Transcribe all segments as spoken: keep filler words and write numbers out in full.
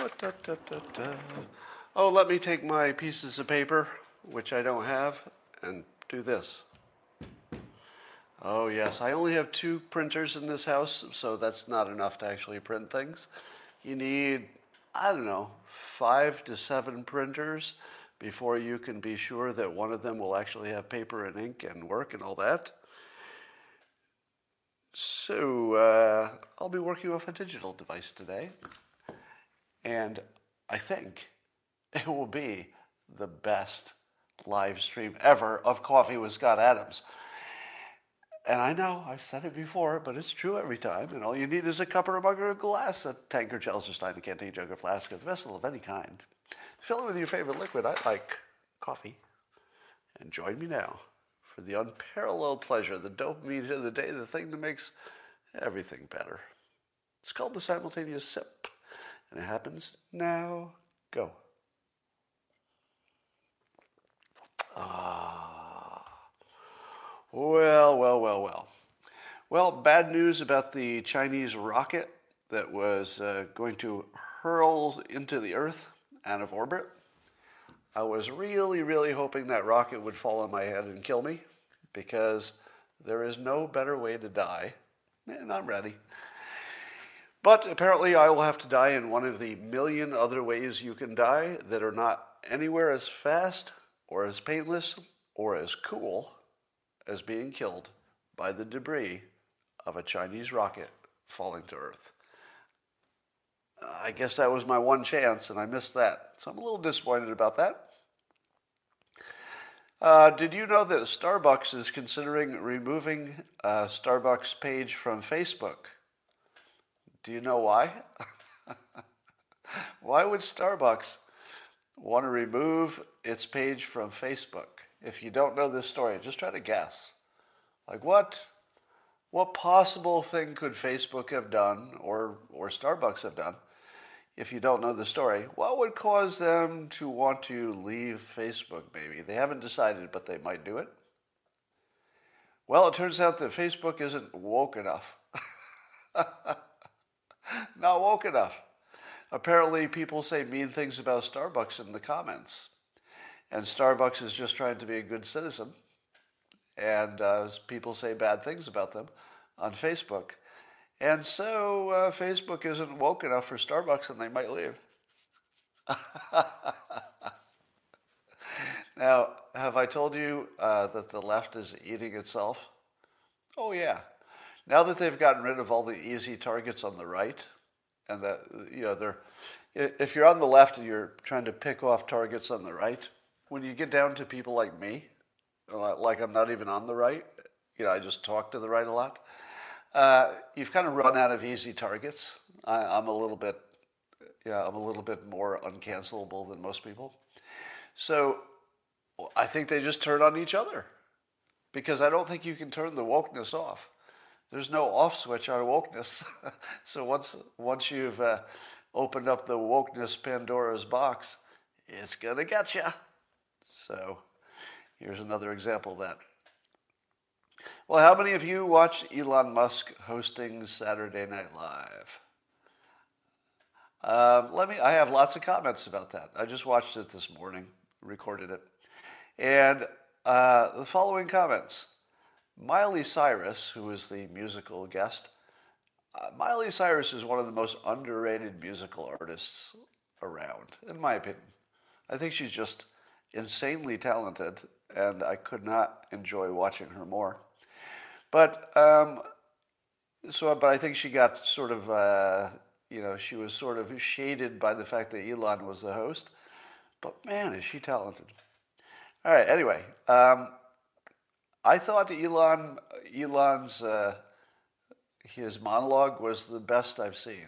Oh, let me take my pieces of paper, which I don't have, and do this. Oh, yes, I only have two printers in this house, so that's not enough to actually print things. You need, I don't know, five to seven printers before you can be sure that one of them will actually have paper and ink and work and all that. So uh, I'll be working off a digital device today, and I think it will be the best live stream ever of Coffee with Scott Adams. And I know, I've said it before, but it's true every time. And all you need is a cup or a mug or a glass, a tankard, chalice, or stein, a canteen, jug, or flask, a vessel of any kind. Fill it with your favorite liquid. I like coffee. And join me now for the unparalleled pleasure, the dopamine hit of the day, the thing that makes everything better. It's called the simultaneous sip. And it happens now. Go. Ah. Well, well, well, well. Well, bad news about the Chinese rocket that was uh, going to hurl into the Earth out of orbit. I was really, really hoping that rocket would fall on my head and kill me, because there is no better way to die, and I'm ready. But apparently I will have to die in one of the million other ways you can die that are not anywhere as fast or as painless or as cool as being killed by the debris of a Chinese rocket falling to Earth. I guess that was my one chance, and I missed that. So I'm a little disappointed about that. Uh, did you know that Starbucks is considering removing uh, Starbucks page from Facebook? Do you know why? Why would Starbucks want to remove its page from Facebook? If you don't know this story, just try to guess. Like what, what possible thing could Facebook have done, or, or Starbucks have done, if you don't know the story? What would cause them to want to leave Facebook, maybe? They haven't decided, but they might do it. Well, it turns out that Facebook isn't woke enough. Not woke enough. Apparently, people say mean things about Starbucks in the comments. And Starbucks is just trying to be a good citizen. And uh, people say bad things about them on Facebook. And so uh, Facebook isn't woke enough for Starbucks, and they might leave. Now, have I told you uh, that the left is eating itself? Oh, yeah. Now that they've gotten rid of all the easy targets on the right, and that, you know, they're, if you're on the left and you're trying to pick off targets on the right, when you get down to people like me, like I'm not even on the right, you know, I just talk to the right a lot, uh, you've kind of run out of easy targets. I, I'm a little bit, yeah, I'm a little bit more uncancelable than most people. So I think they just turn on each other, because I don't think you can turn the wokeness off. There's no off switch on wokeness. So once once you've uh, opened up the wokeness Pandora's box, it's gonna get you. So here's another example of that. Well, how many of you watched Elon Musk hosting Saturday Night Live? Um, let me. I have lots of comments about that. I just watched it this morning, recorded it, and uh, the following comments. Miley Cyrus, who is the musical guest, uh, Miley Cyrus is one of the most underrated musical artists around, in my opinion. I think she's just insanely talented, and I could not enjoy watching her more. But um, so, but I think she got sort of, uh, you know, she was sort of shaded by the fact that Elon was the host. But man, is she talented! All right. Anyway, um, I thought Elon, Elon's uh, his monologue was the best I've seen.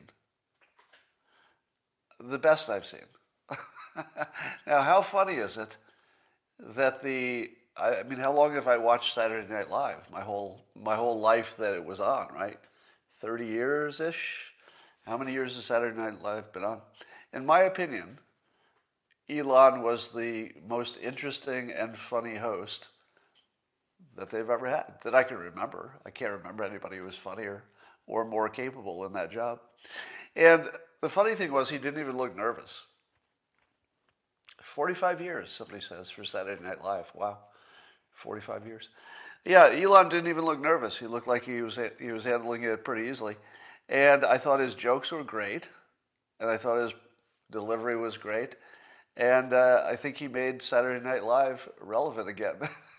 The best I've seen. Now, how funny is it that the, I mean, how long have I watched Saturday Night Live? My whole, my whole life that it was on, right? thirty years-ish? How many years has Saturday Night Live been on? In my opinion, Elon was the most interesting and funny host that they've ever had, that I can remember. I can't remember anybody who was funnier or more capable in that job. And the funny thing was he didn't even look nervous. forty-five years, somebody says, for Saturday Night Live. Wow, forty-five years. Yeah, Elon didn't even look nervous. He looked like he was he was handling it pretty easily. And I thought his jokes were great. And I thought his delivery was great. And uh, I think he made Saturday Night Live relevant again.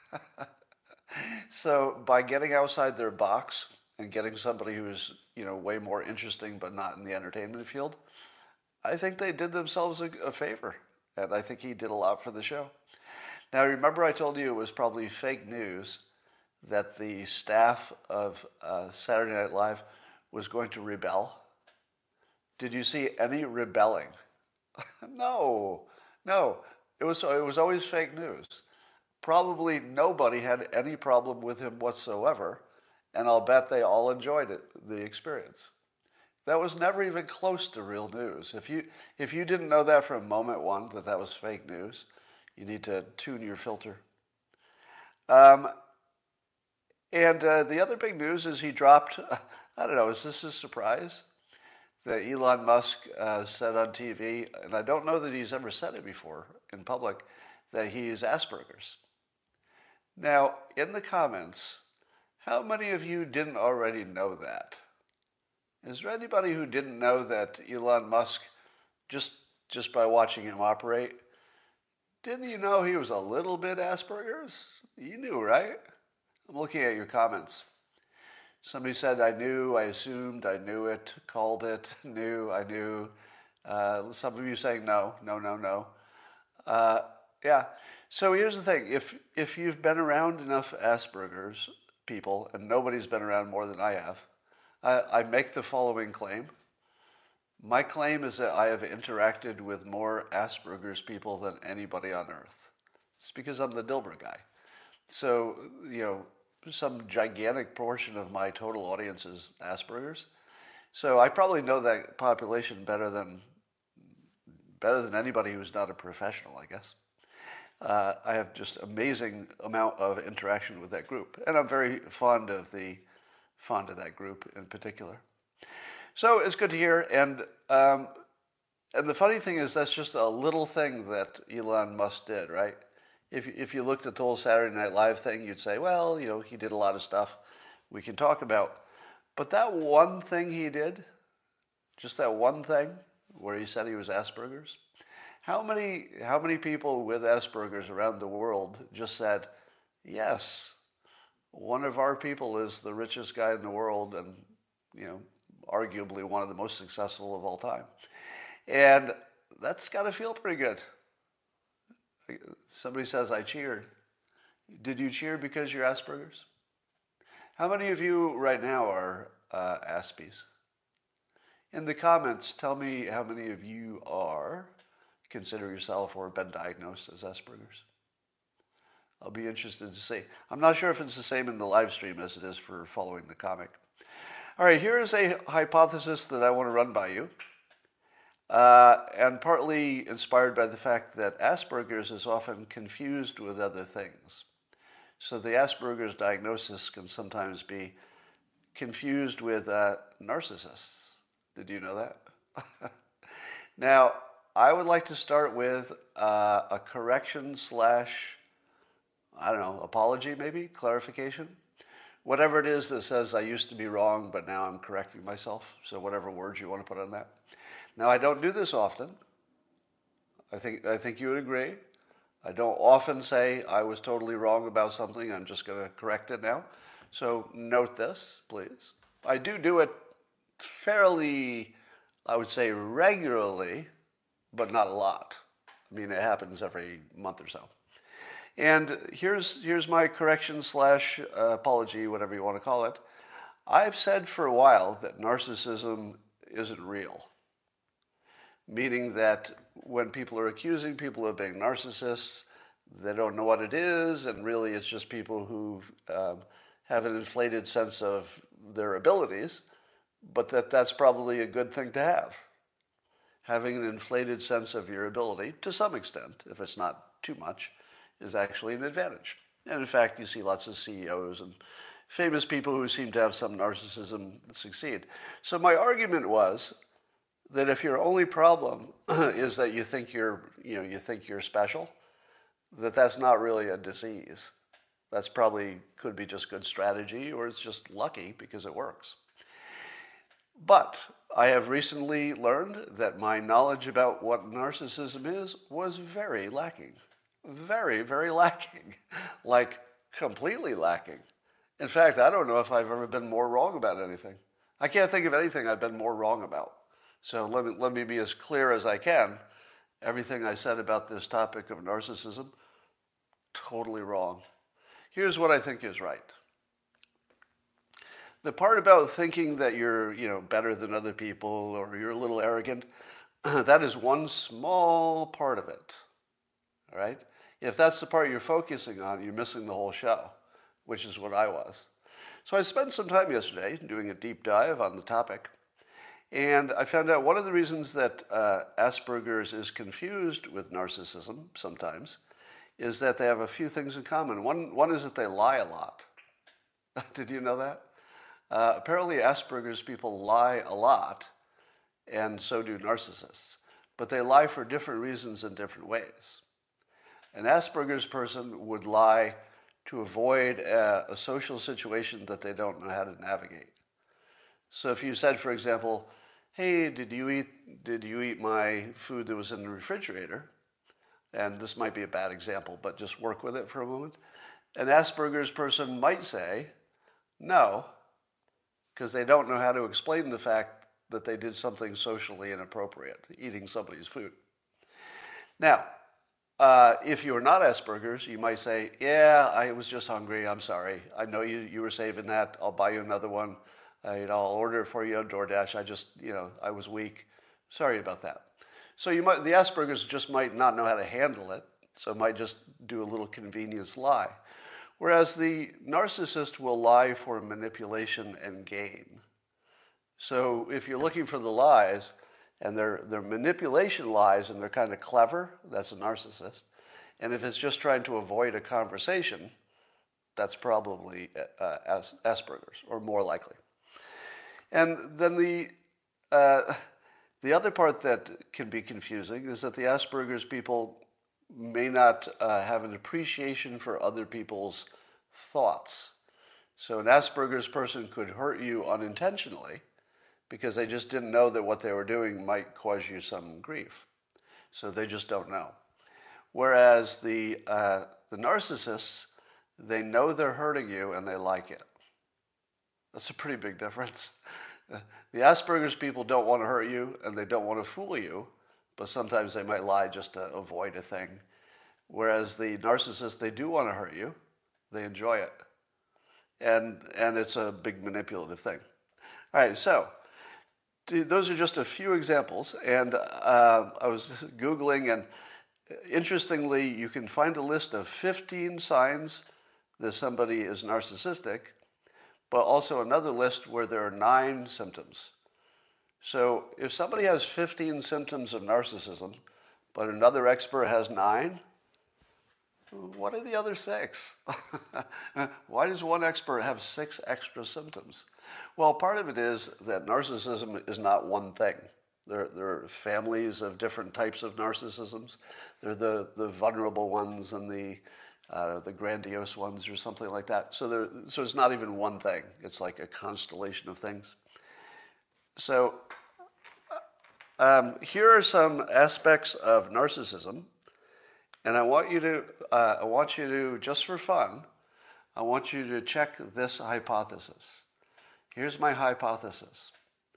So by getting outside their box and getting somebody who's, you know, way more interesting but not in the entertainment field, I think they did themselves a, a favor. And I think he did a lot for the show. Now, remember I told you it was probably fake news that the staff of uh, Saturday Night Live was going to rebel? Did you see any rebelling? No, no. It was, it was always fake news. Probably nobody had any problem with him whatsoever, and I'll bet they all enjoyed it, the experience. That was never even close to real news. If you, if you didn't know that from moment one, that that was fake news, you need to tune your filter. Um, and uh, the other big news is he dropped, I don't know, is this a surprise? That Elon Musk uh, said on T V, and I don't know that he's ever said it before in public, that he's Asperger's. Now, in the comments, how many of you didn't already know that? Is there anybody who didn't know that Elon Musk, just, just by watching him operate, didn't you know he was a little bit Asperger's? You knew, right? I'm looking at your comments. Somebody said, I knew, I assumed, I knew it, called it, knew, I knew. Uh, some of you saying no, no, no, no. Uh, yeah. So here's the thing. If, if you've been around enough Asperger's people, and nobody's been around more than I have, I, I make the following claim. My claim is that I have interacted with more Asperger's people than anybody on earth. It's because I'm the Dilbert guy. So, you know, some gigantic portion of my total audience is Asperger's. So I probably know that population better than better than anybody who's not a professional, I guess. Uh, I have just amazing amount of interaction with that group, and I'm very fond of the fond of that group in particular. So it's good to hear, and um, and the funny thing is that's just a little thing that Elon Musk did, right? If if you looked at the whole Saturday Night Live thing, you'd say, well, you know, he did a lot of stuff we can talk about, but that one thing he did, just that one thing where he said he was Asperger's, how many how many people with Asperger's around the world just said, yes, one of our people is the richest guy in the world, and you know, arguably one of the most successful of all time. And that's got to feel pretty good. Somebody says, I cheered. Did you cheer because you're Asperger's? How many of you right now are uh, Aspies? In the comments, tell me how many of you are, consider yourself or been diagnosed as Asperger's. I'll be interested to see. I'm not sure if it's the same in the live stream as it is for following the comic. All right, here is a hypothesis that I want to run by you, uh, and partly inspired by the fact that Asperger's is often confused with other things. So the Asperger's diagnosis can sometimes be confused with uh, narcissists. Did you know that? Now, I would like to start with uh, a correction slash, I don't know, apology maybe, clarification. Whatever it is that says I used to be wrong, but now I'm correcting myself. So whatever words you want to put on that. Now, I don't do this often. I think, I think you would agree. I don't often say I was totally wrong about something. I'm just going to correct it now. So note this, please. I do do it fairly, I would say regularly, but not a lot. I mean, it happens every month or so. And here's, here's my correction slash uh, apology, whatever you want to call it. I've said for a while that narcissism isn't real. Meaning that when people are accusing people of being narcissists, they don't know what it is, and really it's just people who um, have an inflated sense of their abilities, but that that's probably a good thing to have. Having an inflated sense of your ability, to some extent, if it's not too much, is actually an advantage. And in fact, you see lots of C E Os and famous people who seem to have some narcissism succeed. So my argument was that if your only problem is that you think you're, you know, you think you're special, that that's not really a disease. That's probably could be just good strategy, or it's just lucky because it works. But I have recently learned that my knowledge about what narcissism is was very lacking. Very, very lacking. Like completely lacking. In fact, I don't know if I've ever been more wrong about anything. I can't think of anything I've been more wrong about. So let me, let me be as clear as I can. Everything I said about this topic of narcissism, totally wrong. Here's what I think is right. The part about thinking that you're, you know, better than other people or you're a little arrogant, that is one small part of it. All right? If that's the part you're focusing on, you're missing the whole show, which is what I was. So I spent some time yesterday doing a deep dive on the topic, and I found out one of the reasons that uh, Asperger's is confused with narcissism sometimes is that they have a few things in common. One, one is that they lie a lot. Did you know that? Uh, apparently Asperger's people lie a lot, and so do narcissists. But they lie for different reasons in different ways. An Asperger's person would lie to avoid a, a social situation that they don't know how to navigate. So if you said, for example, hey, did you eat, did you eat my food that was in the refrigerator? And this might be a bad example, but just work with it for a moment. An Asperger's person might say, no, because they don't know how to explain the fact that they did something socially inappropriate, eating somebody's food. Now, uh, if you're not Asperger's, you might say, yeah, I was just hungry, I'm sorry. I know you, you were saving that, I'll buy you another one. Uh, you know, I'll order it for you on DoorDash. I just, you know, I was weak. Sorry about that. So you might, the Asperger's just might not know how to handle it, so might just do a little convenience lie. Whereas the narcissist will lie for manipulation and gain. So if you're looking for the lies, and they're, they're manipulation lies and they're kind of clever, that's a narcissist. And if it's just trying to avoid a conversation, that's probably uh, As- Asperger's, or more likely. And then the, uh, the other part that can be confusing is that the Asperger's people may not uh, have an appreciation for other people's thoughts. So an Asperger's person could hurt you unintentionally because they just didn't know that what they were doing might cause you some grief. So they just don't know. Whereas the, uh, the narcissists, they know they're hurting you and they like it. That's a pretty big difference. The Asperger's people don't want to hurt you and they don't want to fool you, but sometimes they might lie just to avoid a thing. Whereas the narcissists, they do want to hurt you. They enjoy it. And, and it's a big manipulative thing. All right, so those are just a few examples. And uh, I was Googling, and interestingly, you can find a list of fifteen signs that somebody is narcissistic, but also another list where there are nine symptoms. So if somebody has fifteen symptoms of narcissism, but another expert has nine, what are the other six? Why does one expert have six extra symptoms? Well, part of it is that narcissism is not one thing. There, there are families of different types of narcissisms. There are the, the vulnerable ones and the, uh, the grandiose ones or something like that. So, there, so it's not even one thing. It's like a constellation of things. So um, here are some aspects of narcissism. And I want you to, uh, I want you to, just for fun, I want you to check this hypothesis. Here's my hypothesis.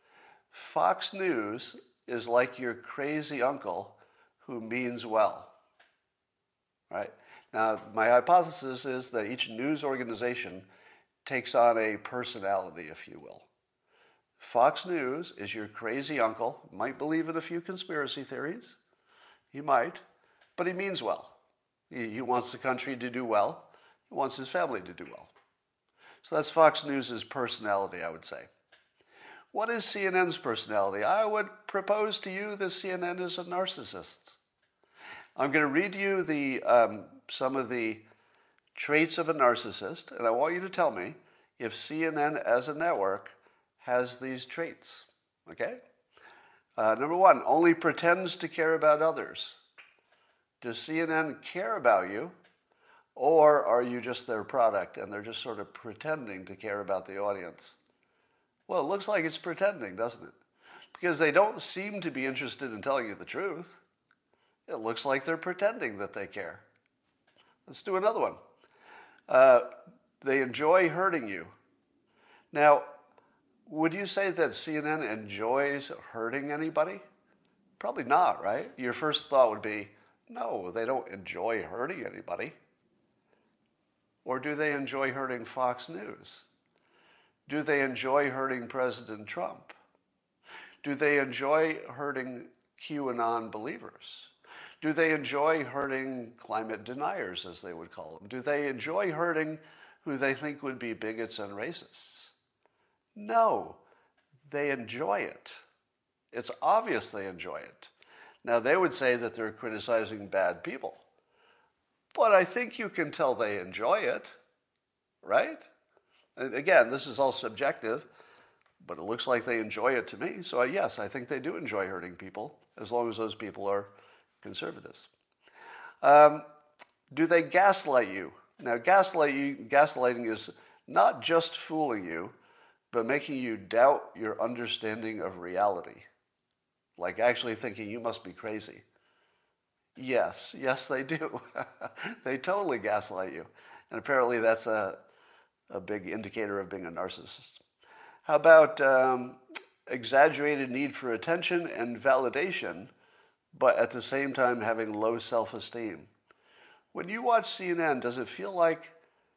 Fox News is like your crazy uncle who means well. Right? Now, my hypothesis is that each news organization takes on a personality, if you will. Fox News is your crazy uncle, might believe in a few conspiracy theories. He might. But he means well. He, he wants the country to do well. He wants his family to do well. So that's Fox News' personality, I would say. What is C N N's personality? I would propose to you that C N N is a narcissist. I'm going to read you the, um, some of the traits of a narcissist, and I want you to tell me if C N N as a network has these traits. Okay? Uh, number one, only pretends to care about others. Does C N N care about you, or are you just their product and they're just sort of pretending to care about the audience? Well, it looks like it's pretending, doesn't it? Because they don't seem to be interested in telling you the truth. It looks like they're pretending that they care. Let's do another one. Uh, they enjoy hurting you. Now, would you say that C N N enjoys hurting anybody? Probably not, right? Your first thought would be, no, they don't enjoy hurting anybody. Or do they enjoy hurting Fox News? Do they enjoy hurting President Trump? Do they enjoy hurting QAnon believers? Do they enjoy hurting climate deniers, as they would call them? Do they enjoy hurting who they think would be bigots and racists? No, they enjoy it. It's obvious they enjoy it. Now, they would say that they're criticizing bad people, but I think you can tell they enjoy it, right? And again, this is all subjective, but it looks like they enjoy it to me. So yes, I think they do enjoy hurting people, as long as those people are conservatives. Um, do they gaslight you? Now, gaslight you, gaslighting is not just fooling you, but making you doubt your understanding of reality. Like actually thinking you must be crazy. Yes, yes, they do. They totally gaslight you. And apparently that's a, a big indicator of being a narcissist. How about um, exaggerated need for attention and validation, but at the same time having low self-esteem? When you watch C N N, does it feel like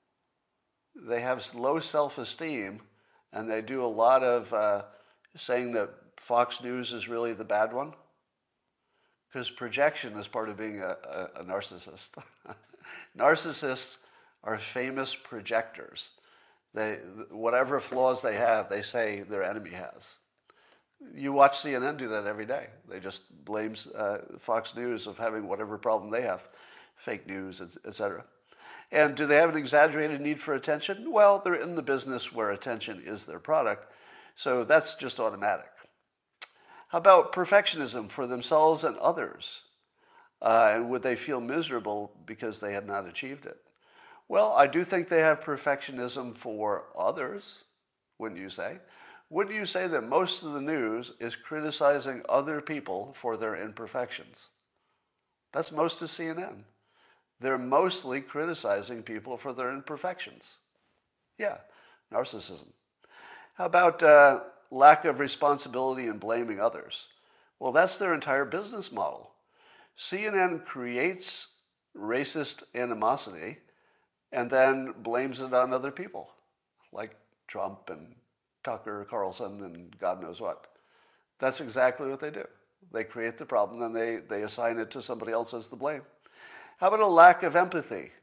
they have low self-esteem and they do a lot of uh, saying that Fox News is really the bad one? Because projection is part of being a, a, a narcissist. Narcissists are famous projectors. They, whatever flaws they have, they say their enemy has. You watch C N N do that every day. They just blame uh, Fox News of having whatever problem they have, fake news, et cetera. And do they have an exaggerated need for attention? Well, they're in the business where attention is their product, so that's just automatic. How about perfectionism for themselves and others? Uh, and would they feel miserable because they had not achieved it? Well, I do think they have perfectionism for others, wouldn't you say? Wouldn't you say that most of the news is criticizing other people for their imperfections? That's most of C N N. They're mostly criticizing people for their imperfections. Yeah, narcissism. How about uh, lack of responsibility and blaming others? Well, that's their entire business model. C N N creates racist animosity and then blames it on other people, like Trump and Tucker Carlson and God knows what. That's exactly what they do. They create the problem and they, they assign it to somebody else as the blame. How about a lack of empathy?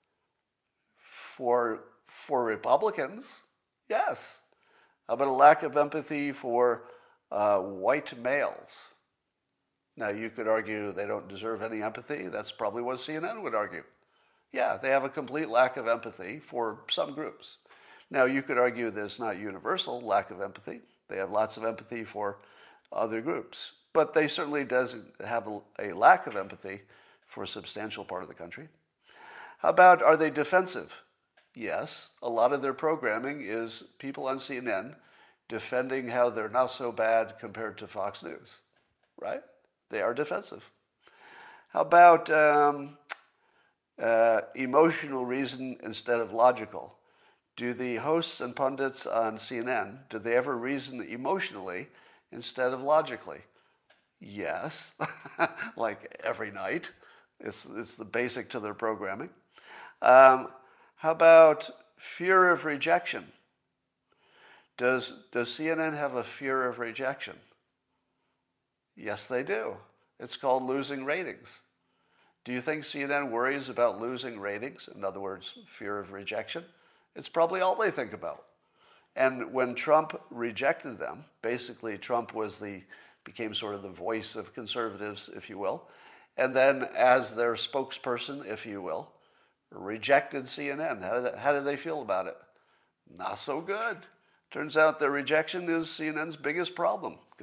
For, for Republicans, yes. How about a lack of empathy for uh, white males? Now, you could argue they don't deserve any empathy. That's probably what C N N would argue. Yeah, they have a complete lack of empathy for some groups. Now, you could argue that it's not universal lack of empathy. They have lots of empathy for other groups. But they certainly doesn't have a, a lack of empathy for a substantial part of the country. How about, are they defensive? Yes, a lot of their programming is people on C N N defending how they're not so bad compared to Fox News, right? They are defensive. How about um, uh, emotional reason instead of logical? Do the hosts and pundits on C N N, do they ever reason emotionally instead of logically? Yes, like every night. It's, it's the basic to their programming. Um, how about fear of rejection? Does, does C N N have a fear of rejection? Yes, they do. It's called losing ratings. Do you think C N N worries about losing ratings? In other words, fear of rejection? It's probably all they think about. And when Trump rejected them, basically Trump was the, became sort of the voice of conservatives, if you will, and then as their spokesperson, if you will, rejected C N N. How did, how did they feel about it? Not so good. Turns out their rejection is C N N's biggest problem because it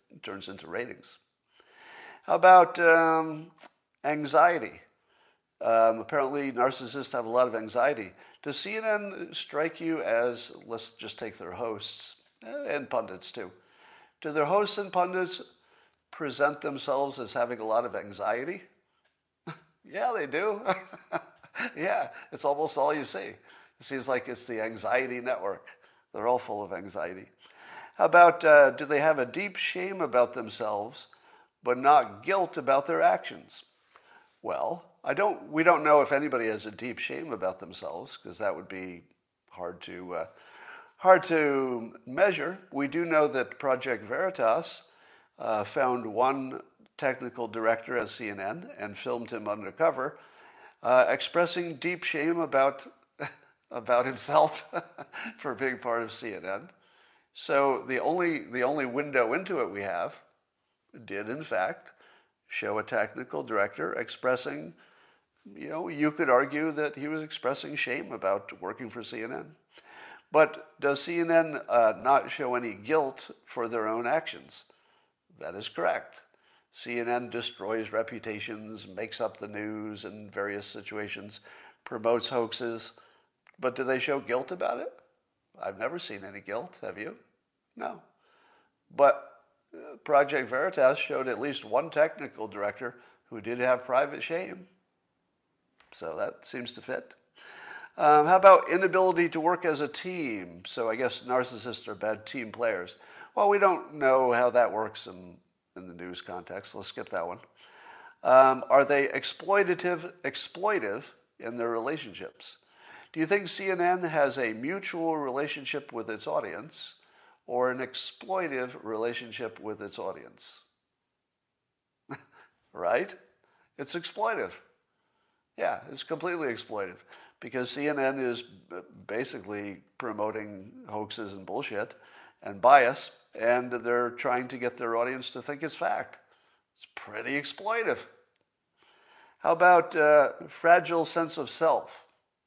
turns into ratings. How about um, anxiety? Um, apparently, narcissists have a lot of anxiety. Does C N N strike you as, let's just take their hosts, and pundits too, do their hosts and pundits present themselves as having a lot of anxiety? Yeah, they do. Yeah, it's almost all you see. It seems like it's the anxiety network. They're all full of anxiety. How about, uh, do they have a deep shame about themselves, but not guilt about their actions? Well, I don't. We don't know if anybody has a deep shame about themselves, because that would be hard to uh, hard to measure. We do know that Project Veritas uh, found one technical director at C N N and filmed him undercover, uh, expressing deep shame about about himself for being part of C N N. So the only the only window into it we have did in fact show a technical director expressing, you know, you could argue that he was expressing shame about working for C N N. But does C N N uh, not show any guilt for their own actions? That is correct. C N N destroys reputations, makes up the news in various situations, promotes hoaxes. But do they show guilt about it? I've never seen any guilt. Have you? No. But Project Veritas showed at least one technical director who did have private shame. So that seems to fit. Um, how about inability to work as a team? So I guess narcissists are bad team players. Well, we don't know how that works in, in the news context. Let's skip that one. Um, are they exploitative, exploitive in their relationships? Do you think C N N has a mutual relationship with its audience, or an exploitive relationship with its audience? Right? It's exploitive. Yeah, it's completely exploitive, because C N N is basically promoting hoaxes and bullshit and bias, and they're trying to get their audience to think it's fact. It's pretty exploitive. How about uh, fragile sense of self?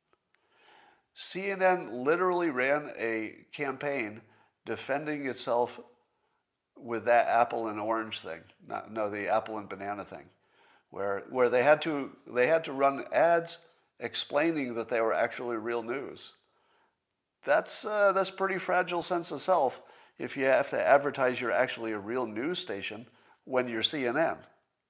C N N literally ran a campaign defending itself with that apple and orange thing. Not, no, the apple and banana thing, where where they had to they had to run ads explaining that they were actually real news. That's uh, that's pretty fragile sense of self if you have to advertise you're actually a real news station when you're C N N.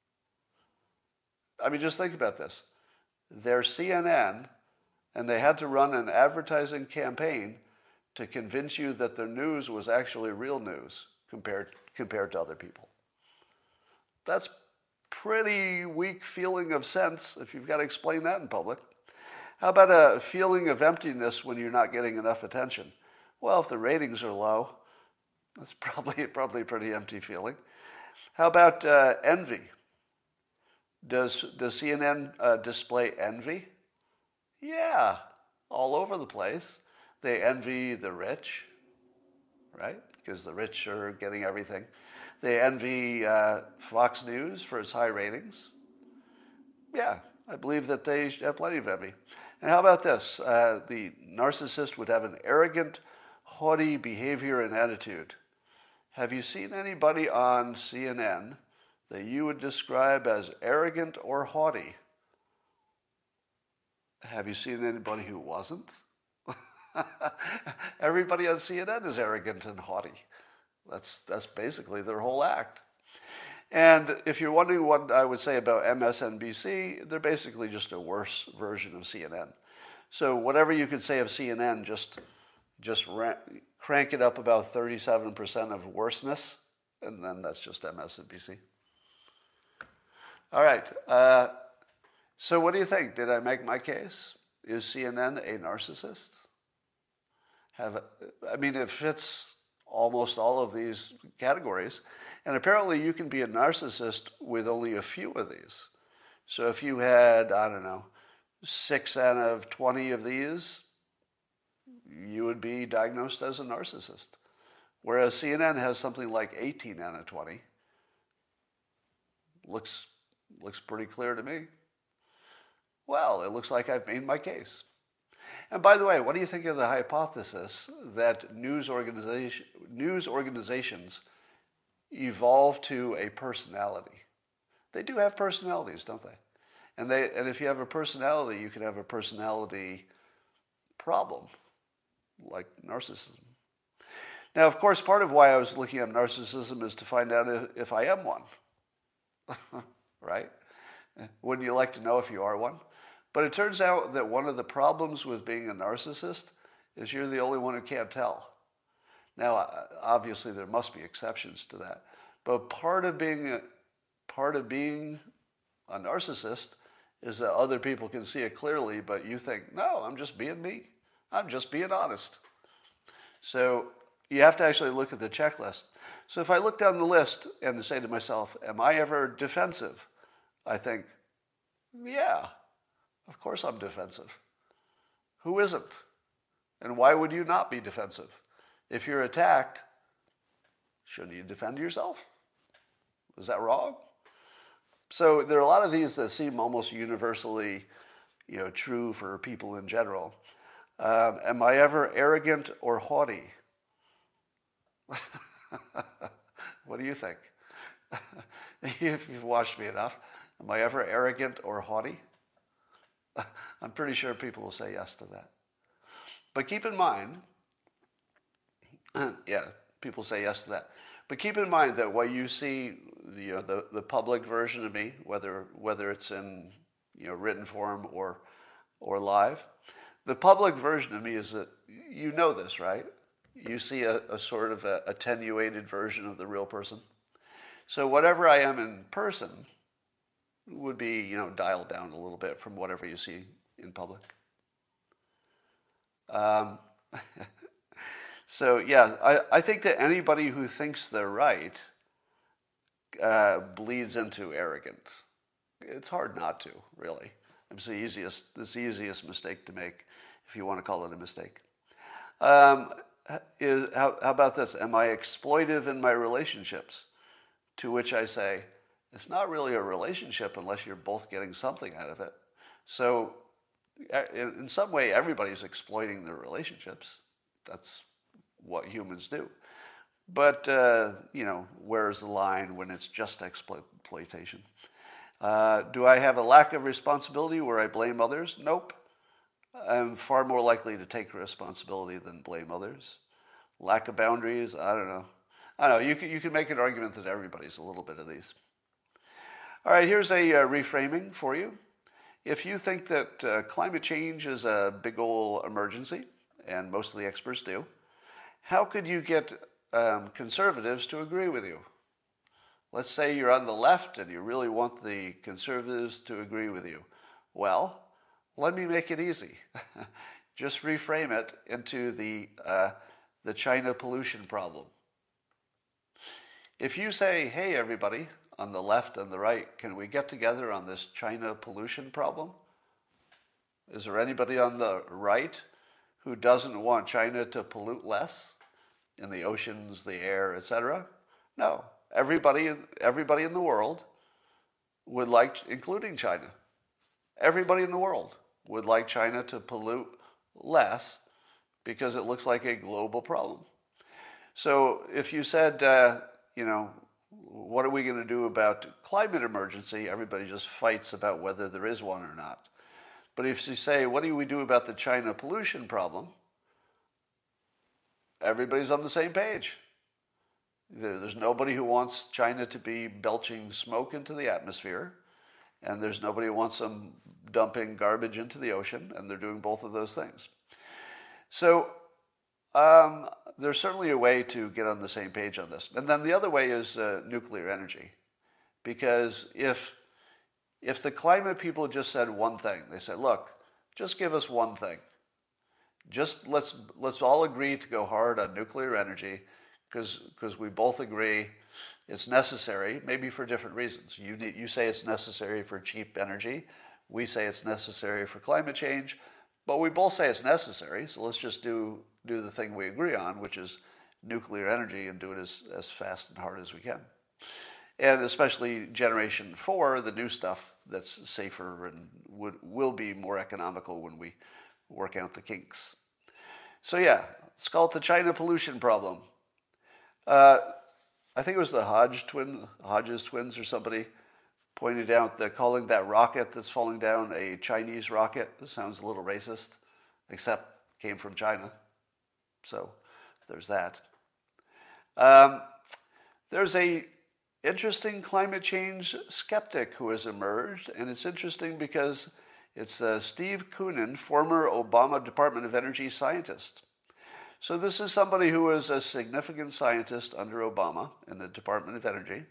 I mean, just think about this. They're C N N, and they had to run an advertising campaign to convince you that their news was actually real news compared, compared to other people. That's pretty weak feeling of sense if you've got to explain that in public. How about a feeling of emptiness when you're not getting enough attention? Well, if the ratings are low, that's probably, probably a pretty empty feeling. How about uh, envy? Does, does C N N uh, display envy? Yeah, all over the place. They envy the rich, right? Because the rich are getting everything. They envy uh, Fox News for its high ratings. Yeah, I believe that they have plenty of envy. And how about this? Uh, the narcissist would have an arrogant, haughty behavior and attitude. Have you seen anybody on C N N that you would describe as arrogant or haughty? Have you seen anybody who wasn't? Everybody on C N N is arrogant and haughty. That's, that's basically their whole act. And if you're wondering what I would say about M S N B C, they're basically just a worse version of C N N. So whatever you could say of C N N, just, just ra- crank it up about thirty-seven percent of worseness, and then that's just M S N B C. All right. Uh, so what do you think? Did I make my case? Is C N N a narcissist? Have, I mean, it fits almost all of these categories. And apparently you can be a narcissist with only a few of these. So if you had, I don't know, six out of twenty of these, you would be diagnosed as a narcissist. Whereas C N N has something like eighteen out of twenty. Looks, looks pretty clear to me. Well, it looks like I've made my case. And by the way, what do you think of the hypothesis that news, organization, news organizations evolve to a personality. They do have personalities, don't they? And they and if you have a personality, you can have a personality problem, like narcissism. Now, of course, part of why I was looking at narcissism is to find out if, if I am one, right? Wouldn't you like to know if you are one? But it turns out that one of the problems with being a narcissist is you're the only one who can't tell. Now, obviously, there must be exceptions to that. But part of being a, part of being a narcissist is that other people can see it clearly, but you think, no, I'm just being me. I'm just being honest. So you have to actually look at the checklist. So if I look down the list and say to myself, am I ever defensive? I think, yeah, of course I'm defensive. Who isn't? And why would you not be defensive? If you're attacked, shouldn't you defend yourself? Is that wrong? So there are a lot of these that seem almost universally, you know, true for people in general. Um, am I ever arrogant or haughty? What do you think? If you've watched me enough, am I ever arrogant or haughty? I'm pretty sure people will say yes to that. But keep in mind, yeah, people say yes to that. But keep in mind that what you see, the, you know, the, the public version of me, whether whether it's in, you know, written form or or live, the public version of me is that you know this, right? You see a, a sort of a attenuated version of the real person. So whatever I am in person would be, you know, dialed down a little bit from whatever you see in public. Um, so yeah, I, I think that anybody who thinks they're right uh, bleeds into arrogant. It's hard not to, really. It's the easiest, it's the easiest mistake to make, if you want to call it a mistake. Um, is, how, how about this? Am I exploitive in my relationships? To which I say, it's not really a relationship unless you're both getting something out of it. So in, in some way, everybody's exploiting their relationships. That's what humans do. But, uh, you know, where's the line when it's just exploitation? Uh, do I have a lack of responsibility where I blame others? Nope. I'm far more likely to take responsibility than blame others. Lack of boundaries, I don't know. I don't know, you can, you can make an argument that everybody's a little bit of these. All right, here's a uh, reframing for you. If you think that uh, climate change is a big old emergency, and most of the experts do, how could you get um, conservatives to agree with you? Let's say you're on the left and you really want the conservatives to agree with you. Well, let me make it easy. Just reframe it into the, uh, the China pollution problem. If you say, hey, everybody, on the left and the right, can we get together on this China pollution problem? Is there anybody on the right who doesn't want China to pollute less in the oceans, the air, et cetera? No. Everybody, everybody in the world would like, including China, everybody in the world would like China to pollute less because it looks like a global problem. So if you said, uh, you know, what are we going to do about climate emergency? Everybody just fights about whether there is one or not. But if you say, what do we do about the China pollution problem? Everybody's on the same page. There's nobody who wants China to be belching smoke into the atmosphere, and there's nobody who wants them dumping garbage into the ocean, and they're doing both of those things. So um, there's certainly a way to get on the same page on this. And then the other way is uh, nuclear energy. Because if, if the climate people just said one thing, they said, look, just give us one thing. Just let's, let's all agree to go hard on nuclear energy, because we both agree it's necessary, maybe for different reasons. You, need, you say it's necessary for cheap energy. We say it's necessary for climate change. But we both say it's necessary, so let's just do, do the thing we agree on, which is nuclear energy, and do it as, as fast and hard as we can. And especially generation four, the new stuff that's safer and would, will be more economical when we work out the kinks. So yeah, let's call it the China pollution problem. Uh, I think it was the Hodge twin, Hodges twins or somebody pointed out that calling that rocket that's falling down a Chinese rocket sounds a little racist, except came from China. So there's that. Um, there's a interesting climate change skeptic who has emerged, and it's interesting because it's uh, Steve Koonin, former Obama Department of Energy scientist. So this is somebody who was a significant scientist under Obama in the Department of Energy,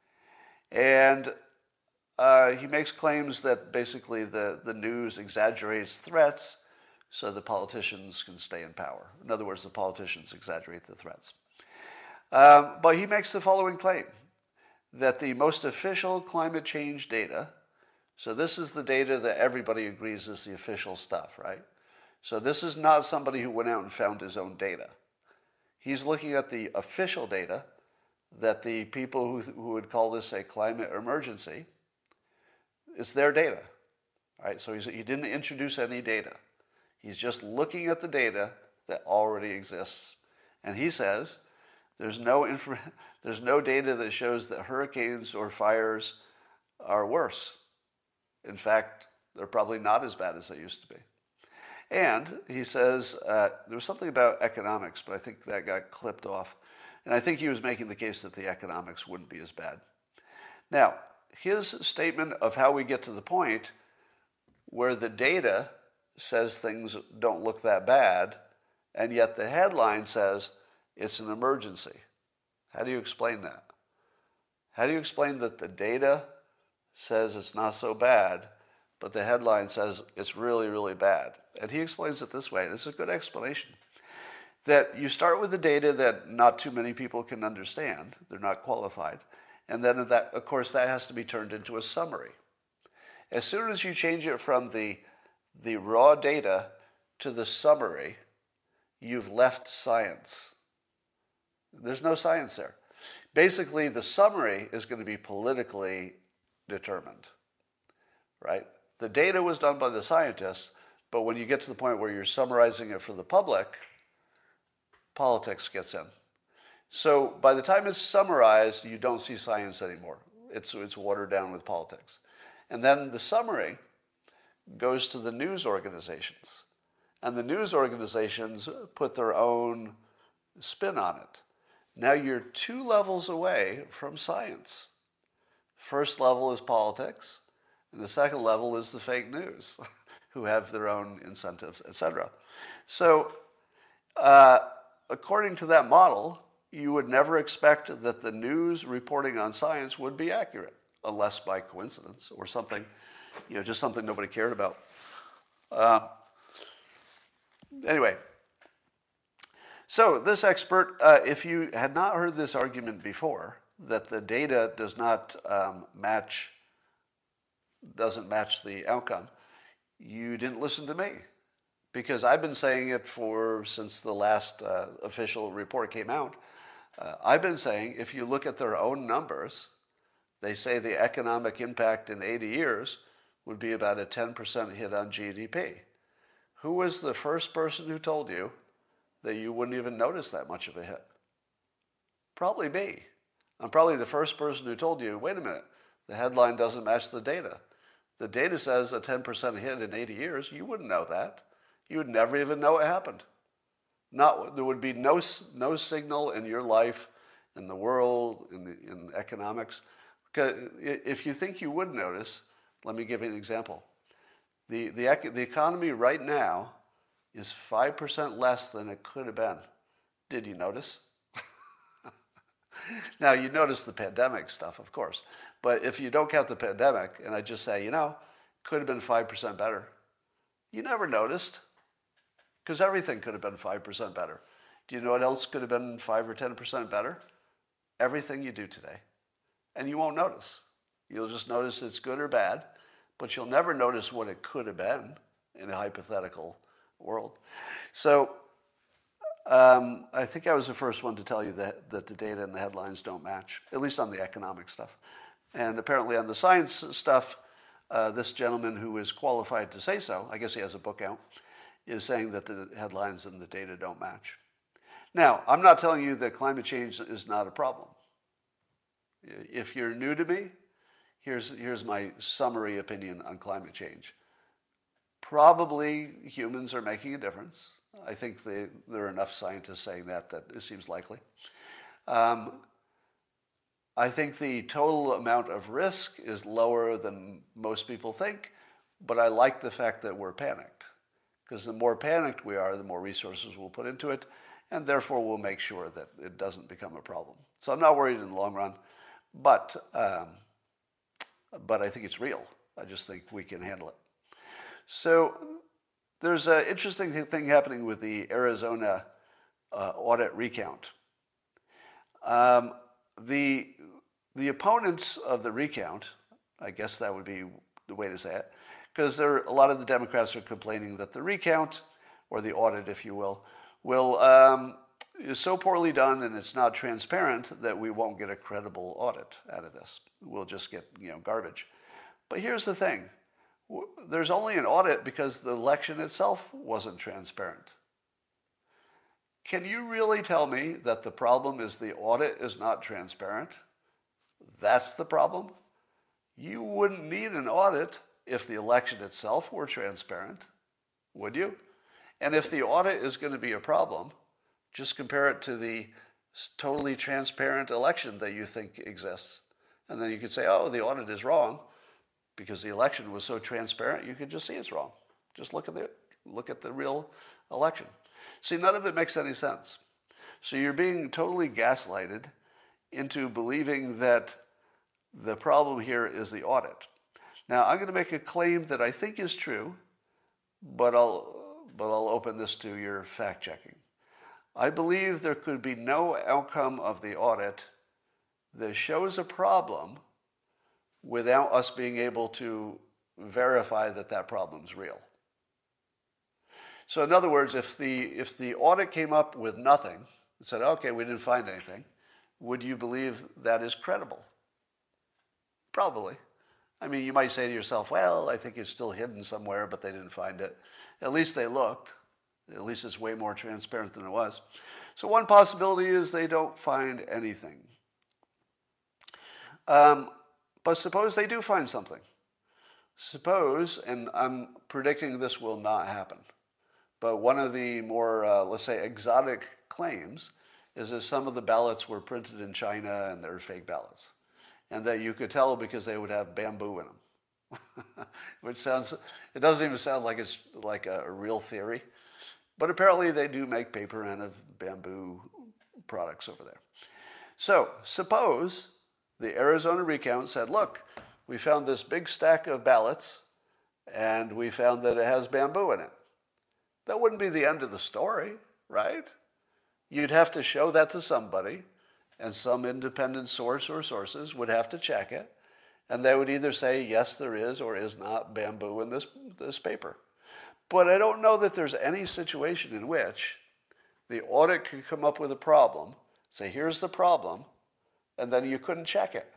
and uh, he makes claims that basically the, the news exaggerates threats so the politicians can stay in power. In other words, the politicians exaggerate the threats. Um, but he makes the following claim, that the most official climate change data, so this is the data that everybody agrees is the official stuff, right? So this is not somebody who went out and found his own data. He's looking at the official data that the people who, who would call this a climate emergency, it's their data, right? So he's, he didn't introduce any data. He's just looking at the data that already exists. And he says there's no, inf- there's no data that shows that hurricanes or fires are worse. In fact, they're probably not as bad as they used to be. And he says uh, there was something about economics, but I think that got clipped off. And I think he was making the case that the economics wouldn't be as bad. Now, his statement of how we get to the point where the data says things don't look that bad, and yet the headline says it's an emergency. How do you explain that? How do you explain that the data says it's not so bad, but the headline says it's really, really bad? And he explains it this way, and it's a good explanation, that you start with the data that not too many people can understand, they're not qualified, and then that, of course, that has to be turned into a summary. As soon as you change it from the, the raw data to the summary, you've left science. There's no science there. Basically, the summary is going to be politically determined, right? The data was done by the scientists, but when you get to the point where you're summarizing it for the public, politics gets in. So by the time it's summarized, you don't see science anymore. It's, it's watered down with politics. And then the summary goes to the news organizations. And the news organizations put their own spin on it. Now you're two levels away from science. First level is politics, and the second level is the fake news, who have their own incentives, et cetera. So uh, according to that model, you would never expect that the news reporting on science would be accurate, unless by coincidence or something, you know, just something nobody cared about. Uh, anyway, so this expert, uh, if you had not heard this argument before, that the data does not um, match, doesn't match the outcome, you didn't listen to me. Because I've been saying it for, since the last uh, official report came out, uh, I've been saying if you look at their own numbers, they say the economic impact in eighty years would be about a ten percent hit on G D P. Who was the first person who told you that you wouldn't even notice that much of a hit? Probably me. I'm probably the first person who told you, wait a minute, the headline doesn't match the data. The data says a ten percent hit in eighty years. You wouldn't know that. You would never even know it happened. Not, there would be no, no signal in your life, in the world, in, the, in economics. If you think you would notice, let me give you an example. The, the, the economy right now is five percent less than it could have been. Did you notice? Now, you notice the pandemic stuff, of course. But if you don't count the pandemic, and I just say, you know, could have been five percent better, you never noticed, because everything could have been five percent better. Do you know what else could have been five or ten percent better? Everything you do today. And you won't notice. You'll just notice it's good or bad, but you'll never notice what it could have been in a hypothetical world. So um, I think I was the first one to tell you that, that the data and the headlines don't match, at least on the economic stuff. And apparently on the science stuff, uh, this gentleman who is qualified to say so, I guess he has a book out, is saying that the headlines and the data don't match. Now, I'm not telling you that climate change is not a problem. If you're new to me, here's, here's my summary opinion on climate change. Probably humans are making a difference. I think they, there are enough scientists saying that that it seems likely. Um, I think the total amount of risk is lower than most people think, but I like the fact that we're panicked. Because the more panicked we are, the more resources we'll put into it, and therefore we'll make sure that it doesn't become a problem. So I'm not worried in the long run, but, um, but I think it's real. I just think we can handle it. So there's an interesting thing happening with the Arizona uh, audit recount. Um, the, the opponents of the recount, I guess that would be the way to say it, because there a lot of the Democrats are complaining that the recount, or the audit, if you will, will um, is so poorly done and it's not transparent that we won't get a credible audit out of this. We'll just get, you know, garbage. But here's the thing. There's only an audit because the election itself wasn't transparent. Can you really tell me that the problem is the audit is not transparent? That's the problem? You wouldn't need an audit if the election itself were transparent, would you? And if the audit is going to be a problem, just compare it to the totally transparent election that you think exists. And then you could say, oh, the audit is wrong. Because the election was so transparent, you could just see it's wrong. Just look at the, look at the real election. See, none of it makes any sense. So you're being totally gaslighted into believing that the problem here is the audit. Now, I'm going to make a claim that I think is true, but I'll, but I'll open this to your fact-checking. I believe there could be no outcome of the audit that shows a problem without us being able to verify that that problem's real. So in other words, if the, if the audit came up with nothing, and said, okay, we didn't find anything, would you believe that is credible? Probably. I mean, you might say to yourself, well, I think it's still hidden somewhere, but they didn't find it. At least they looked. At least it's way more transparent than it was. So one possibility is they don't find anything. Um, But suppose they do find something. Suppose, and I'm predicting this will not happen, but one of the more, uh, let's say, exotic claims is that some of the ballots were printed in China and they're fake ballots. And that you could tell because they would have bamboo in them. Which sounds, it doesn't even sound like it's like a, a real theory. But apparently they do make paper and of bamboo products over there. So suppose the Arizona recount said, look, we found this big stack of ballots and we found that it has bamboo in it. That wouldn't be the end of the story, right? You'd have to show that to somebody, and some independent source or sources would have to check it, and they would either say, yes, there is or is not bamboo in this, this paper. But I don't know that there's any situation in which the audit could come up with a problem, say, here's the problem, and then you couldn't check it.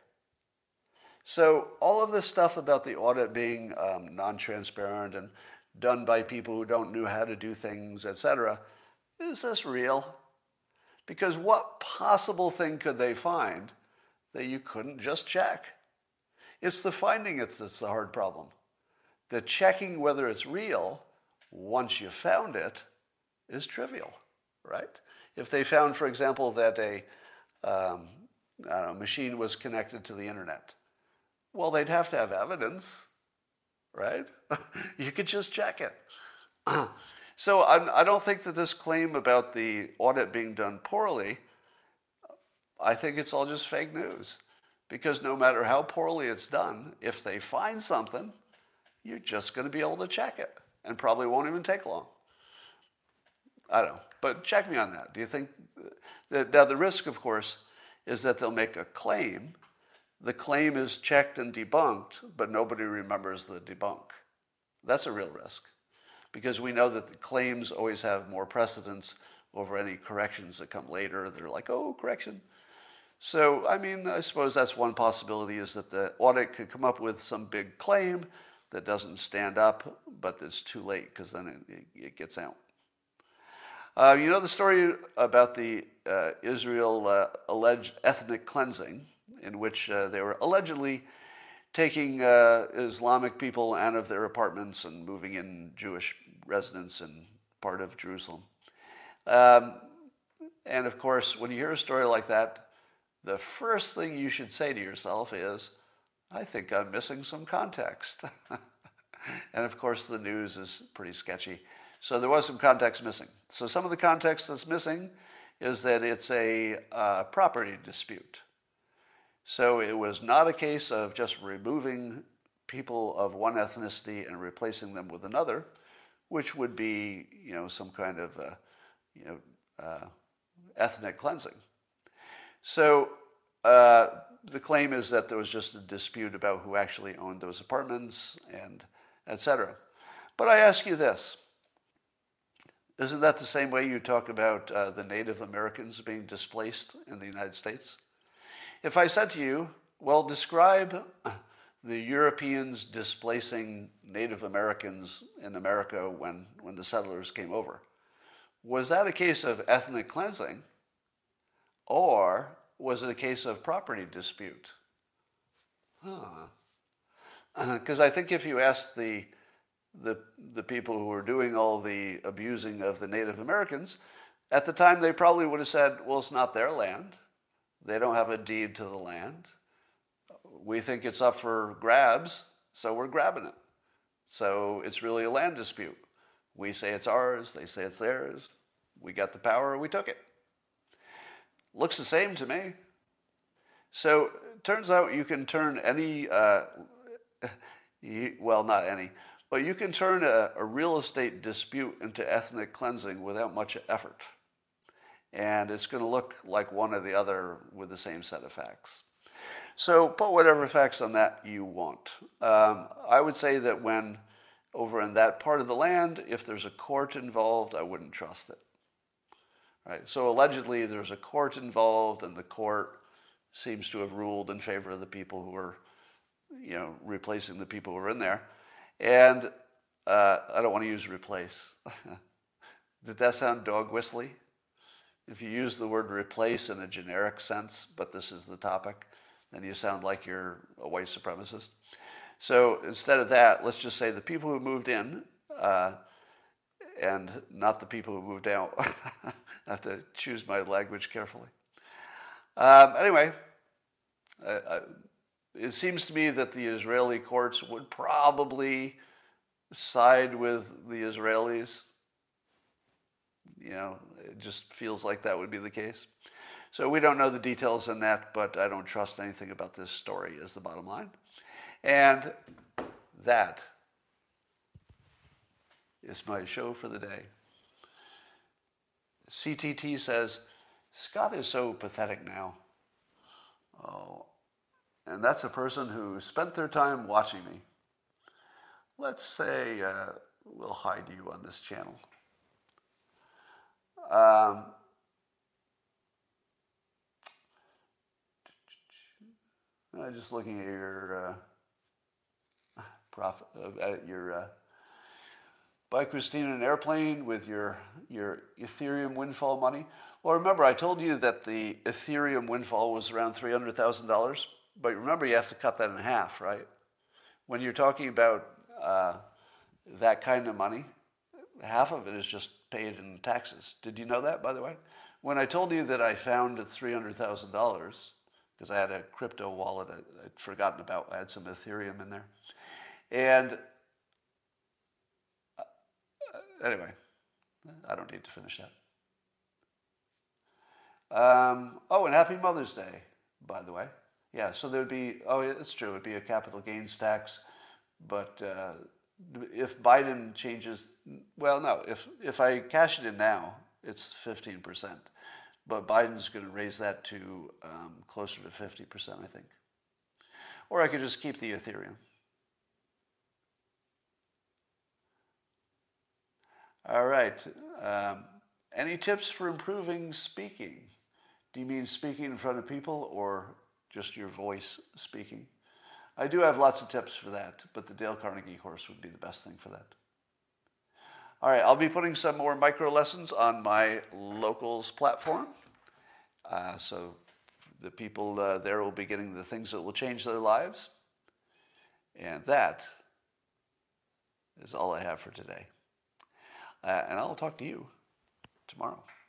So all of this stuff about the audit being um, non-transparent and done by people who don't know how to do things, et cetera, is this real? Because what possible thing could they find that you couldn't just check? It's the finding it that's the hard problem. The checking whether it's real, once you found it, is trivial, right? If they found, for example, that a um, I don't know, machine was connected to the internet, well, they'd have to have evidence, right? You could just check it. So I'm, I don't think that this claim about the audit being done poorly, I think it's all just fake news. Because no matter how poorly it's done, if they find something, you're just going to be able to check it. And probably won't even take long. I don't know. But check me on that. Do you think that, now the risk, of course, is that they'll make a claim. The claim is checked and debunked, but nobody remembers the debunk. That's a real risk. Because we know that the claims always have more precedence over any corrections that come later. They're like, oh, correction. So, I mean, I suppose that's one possibility, is that the audit could come up with some big claim that doesn't stand up, but it's too late because then it, it gets out. Uh, you know the story about the uh, Israel uh, alleged ethnic cleansing in which uh, they were allegedly taking uh, Islamic people out of their apartments and moving in Jewish residents in part of Jerusalem. Um, and of course, when you hear a story like that, the first thing you should say to yourself is, I think I'm missing some context. And of course, the news is pretty sketchy. So there was some context missing. So some of the context that's missing is that it's a uh, property dispute. So it was not a case of just removing people of one ethnicity and replacing them with another, which would be, you know, some kind of, uh, you know, uh, ethnic cleansing. So uh, the claim is that there was just a dispute about who actually owned those apartments and et cetera. But I ask you this. Isn't that the same way you talk about uh, the Native Americans being displaced in the United States? If I said to you, well, describe the Europeans displacing Native Americans in America when, when the settlers came over, was that a case of ethnic cleansing, or was it a case of property dispute? Because huh. I think if you asked the, the, the people who were doing all the abusing of the Native Americans, at the time they probably would have said, well, it's not their land. They don't have a deed to the land. We think it's up for grabs, so we're grabbing it. So it's really a land dispute. We say it's ours, they say it's theirs. We got the power, we took it. Looks the same to me. So it turns out you can turn any, uh, well, not any, but you can turn a, a real estate dispute into ethnic cleansing without much effort. And it's going to look like one or the other with the same set of facts. So put whatever facts on that you want. Um, I would say that when over in that part of the land, if there's a court involved, I wouldn't trust it. Right? So allegedly there's a court involved, and the court seems to have ruled in favor of the people who are, you know, replacing the people who are in there. And uh, I don't want to use replace. Did that sound dog whistly? If you use the word replace in a generic sense, but this is the topic, then you sound like you're a white supremacist. So instead of that, let's just say the people who moved in, uh, and not the people who moved out. I have to choose my language carefully. Um, anyway, I, I, it seems to me that the Israeli courts would probably side with the Israelis. You know, it just feels like that would be the case. So we don't know the details in that, but I don't trust anything about this story is the bottom line. And that is my show for the day. C T T says, Scott is so pathetic now. Oh, and that's a person who spent their time watching me. Let's say uh, we'll hide you on this channel. Um, I'm just looking at your uh, profit, uh, at your uh, buy Christina an airplane with your your Ethereum windfall money. Well, remember I told you that the Ethereum windfall was around three hundred thousand dollars, but remember you have to cut that in half, right? When you're talking about uh, that kind of money, half of it is just paid in taxes. Did you know that, by the way? When I told you that I found three hundred thousand dollars, because I had a crypto wallet I, I'd forgotten about, I had some Ethereum in there. And uh, anyway, I don't need to finish that. Um, oh, and happy Mother's Day, by the way. Yeah, so there'd be, oh, yeah, it's true, it'd be a capital gains tax, but uh, if Biden changes, well, no, if, if I cash it in now, it's fifteen percent. But Biden's going to raise that to um, closer to fifty percent, I think. Or I could just keep the Ethereum. All right. Um, any tips for improving speaking? Do you mean speaking in front of people or just your voice speaking? I do have lots of tips for that, but the Dale Carnegie course would be the best thing for that. All right, I'll be putting some more micro lessons on my Locals platform. Uh, so the people uh, there will be getting the things that will change their lives. And that is all I have for today. Uh, and I'll talk to you tomorrow.